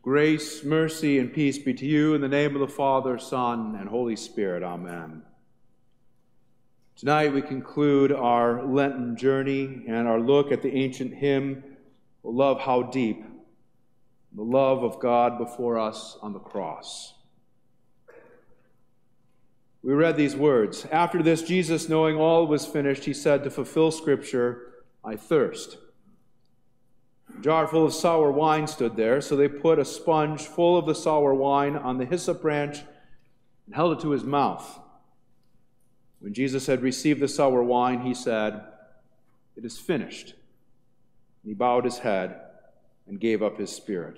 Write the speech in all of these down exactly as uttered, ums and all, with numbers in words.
Grace, mercy, and peace be to you in the name of the Father, Son, and Holy Spirit. Amen. Tonight we conclude our Lenten journey and our look at the ancient hymn, "O Love, How Deep," the love of God before us on the cross. We read these words. After this, Jesus, knowing all was finished, he said, to fulfill Scripture, "I thirst." A jar full of sour wine stood there, so they put a sponge full of the sour wine on the hyssop branch and held it to his mouth. When Jesus had received the sour wine, he said, "It is finished." And he bowed his head and gave up his spirit.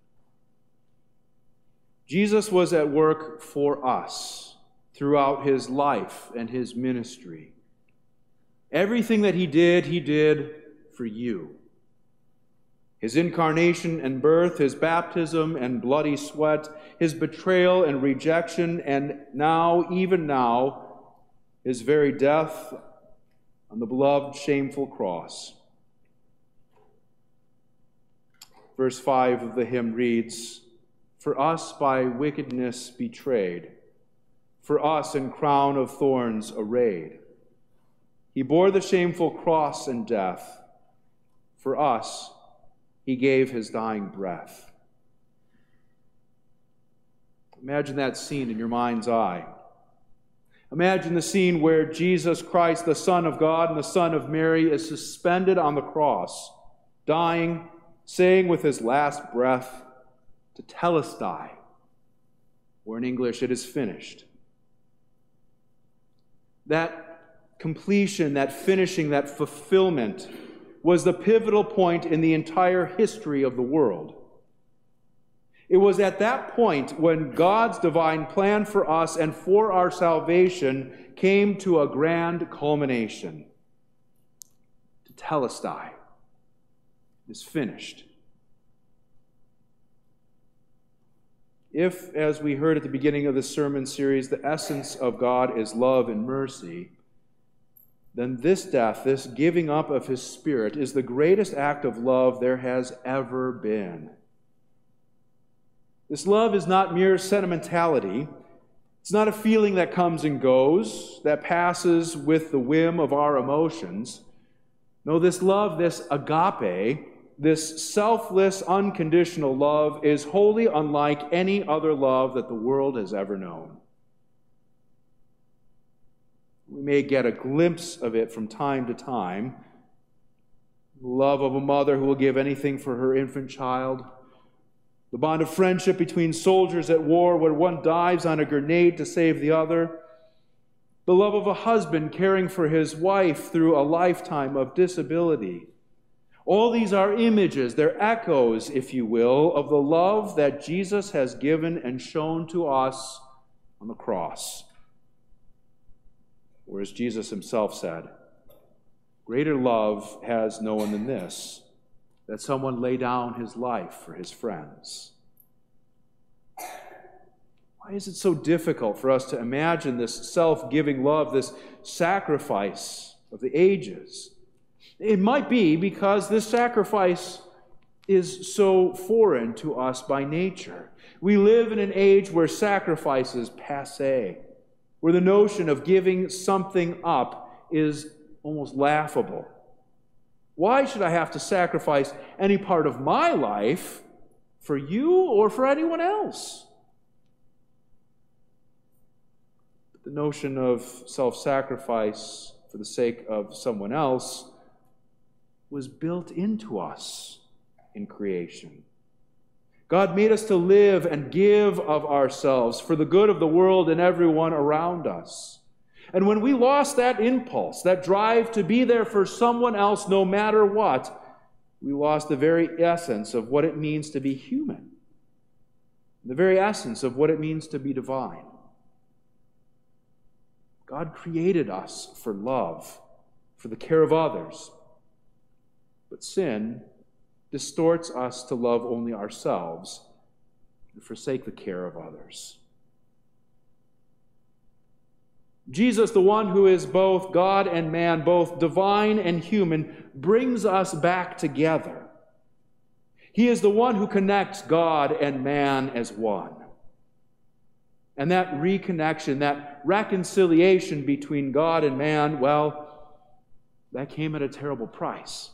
Jesus was at work for us throughout his life and his ministry. Everything that he did, he did for you. His incarnation and birth, his baptism and bloody sweat, his betrayal and rejection, and now, even now, his very death on the beloved, shameful cross. Verse five of the hymn reads, "For us by wickedness betrayed, for us in crown of thorns arrayed. He bore the shameful cross and death. For us he gave his dying breath." Imagine that scene in your mind's eye. Imagine the scene where Jesus Christ, the Son of God and the Son of Mary, is suspended on the cross, dying, saying with his last breath, "Tetelestai," or in English, "It is finished." That completion, that finishing, that fulfillment was the pivotal point in the entire history of the world. It was at that point when God's divine plan for us and for our salvation came to a grand culmination. Tetelestai is finished. If, as we heard at the beginning of this sermon series, the essence of God is love and mercy, then this death, this giving up of his Spirit, is the greatest act of love there has ever been. This love is not mere sentimentality. It's not a feeling that comes and goes, that passes with the whim of our emotions. No, this love, this agape, this selfless, unconditional love, is wholly unlike any other love that the world has ever known. We may get a glimpse of it from time to time. The love of a mother who will give anything for her infant child. The bond of friendship between soldiers at war where one dives on a grenade to save the other. The love of a husband caring for his wife through a lifetime of disability. All these are images, they're echoes, if you will, of the love that Jesus has given and shown to us on the cross. Or as Jesus himself said, "Greater love has no one than this, that someone lay down his life for his friends." Why is it so difficult for us to imagine this self-giving love, this sacrifice of the ages? It might be because this sacrifice is so foreign to us by nature. We live in an age where sacrifice is passé, where the notion of giving something up is almost laughable. Why should I have to sacrifice any part of my life for you or for anyone else? The notion of self-sacrifice for the sake of someone else was built into us in creation. God made us to live and give of ourselves for the good of the world and everyone around us. And when we lost that impulse, that drive to be there for someone else no matter what, we lost the very essence of what it means to be human, the very essence of what it means to be divine. God created us for love, for the care of others. But sin distorts us to love only ourselves and forsake the care of others. Jesus, the one who is both God and man, both divine and human, brings us back together. He is the one who connects God and man as one. And that reconnection, that reconciliation between God and man, well, that came at a terrible price.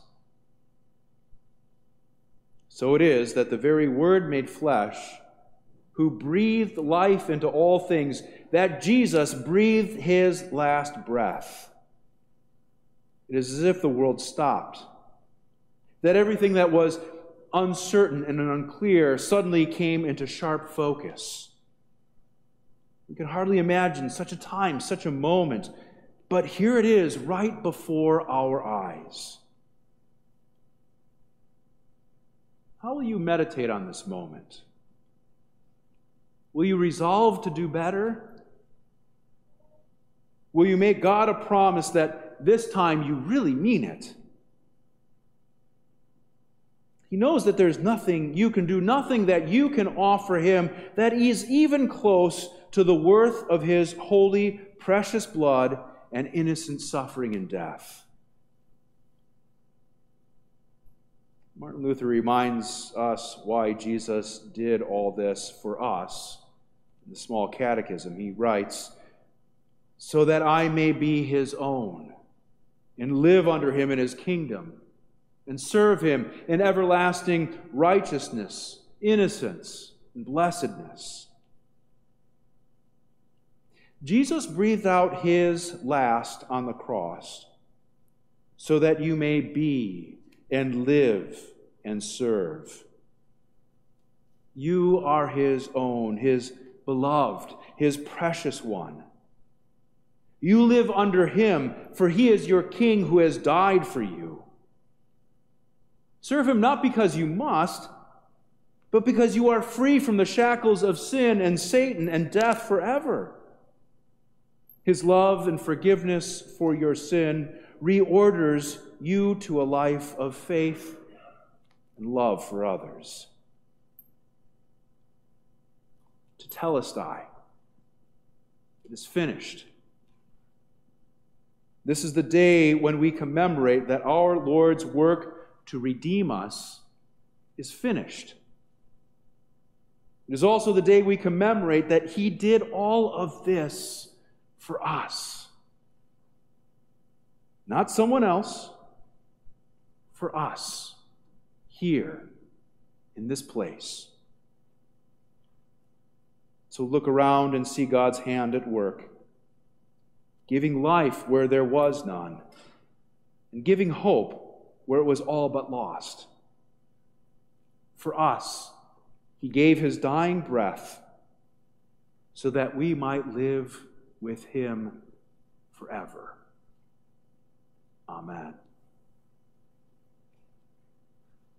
So it is that the very Word made flesh, who breathed life into all things, that Jesus breathed his last breath. It is as if the world stopped. That everything that was uncertain and unclear suddenly came into sharp focus. We can hardly imagine such a time, such a moment, but here it is right before our eyes. How will you meditate on this moment? Will you resolve to do better? Will you make God a promise that this time you really mean it? He knows that there's nothing you can do, nothing that you can offer him that is even close to the worth of his holy, precious blood and innocent suffering and death. Martin Luther reminds us why Jesus did all this for us. In the Small Catechism, he writes, "So that I may be his own, and live under him in his kingdom, and serve him in everlasting righteousness, innocence, and blessedness." Jesus breathed out his last on the cross so that you may be and live and serve. You are his own, his beloved, his precious one. You live under him, for he is your king who has died for you. Serve him not because you must, but because you are free from the shackles of sin and Satan and death forever. His love and forgiveness for your sin reorders you to a life of faith and love for others. Tetelestai, it is finished. This is the day when we commemorate that our Lord's work to redeem us is finished. It is also the day we commemorate that he did all of this for us. Not someone else, for us, here, in this place. So look around and see God's hand at work, giving life where there was none, and giving hope where it was all but lost. For us, he gave his dying breath so that we might live with him forever. Amen.